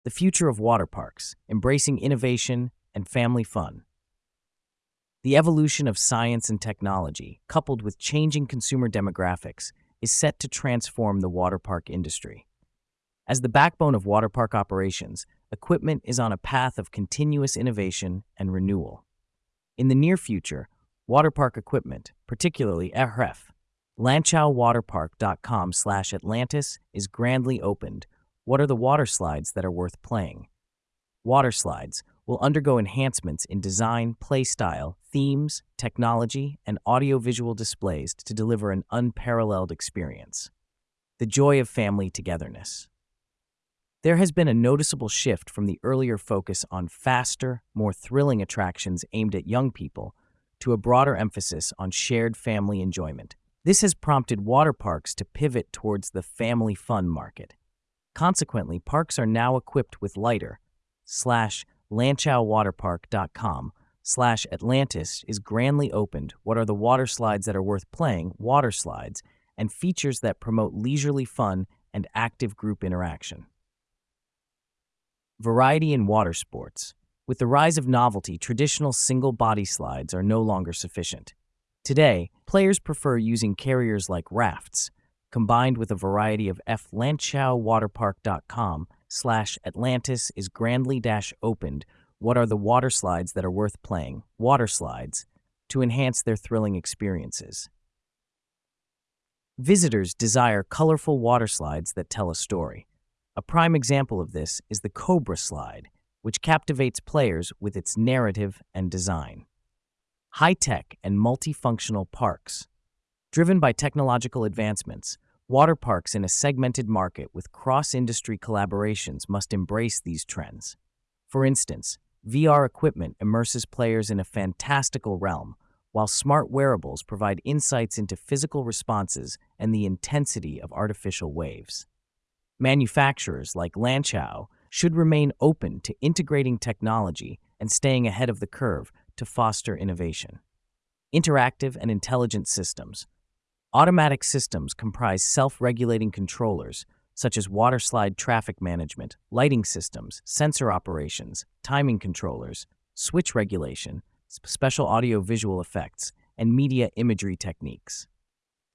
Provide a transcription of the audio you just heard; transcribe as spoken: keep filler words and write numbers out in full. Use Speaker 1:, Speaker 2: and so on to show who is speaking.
Speaker 1: The future of water parks, embracing innovation and family fun. The evolution of science and technology, coupled with changing consumer demographics, is set to transform the water park industry. As the backbone of water park operations, equipment is on a path of continuous innovation and renewal. In the near future, water park equipment, particularly R F, Lanchow Water Park dot com slash Atlantis is grandly opened. What are the water slides that are worth playing? Water slides will undergo enhancements in design, play style, themes, technology, and audiovisual displays to deliver an unparalleled experience. The joy of family togetherness. There has been a noticeable shift from the earlier focus on faster, more thrilling attractions aimed at young people to a broader emphasis on shared family enjoyment. This has prompted water parks to pivot towards the family fun market. Consequently, parks are now equipped with lighter slash Lanchow Water Park dot com slash Atlantis is grandly opened. What are the water slides that are worth playing? Water slides and features that promote leisurely fun and active group interaction. Variety in water sports. With the rise of novelty, traditional single-body slides are no longer sufficient. Today, players prefer using carriers like rafts, combined with a variety of F Lanchow Water Park dot com slash Atlantis is grandly dash opened. What are the water slides that are worth playing? Water slides, to enhance their thrilling experiences. Visitors desire colorful water slides that tell a story. A prime example of this is the Cobra slide, which captivates players with its narrative and design. High-tech and multifunctional parks. Driven by technological advancements, water parks in a segmented market with cross-industry collaborations must embrace these trends. For instance, V R equipment immerses players in a fantastical realm, while smart wearables provide insights into physical responses and the intensity of artificial waves. Manufacturers like Lanchow should remain open to integrating technology and staying ahead of the curve to foster innovation. Interactive and intelligent systems. Automatic systems comprise self-regulating controllers, such as waterslide traffic management, lighting systems, sensor operations, timing controllers, switch regulation, special audio-visual effects, and media imagery techniques.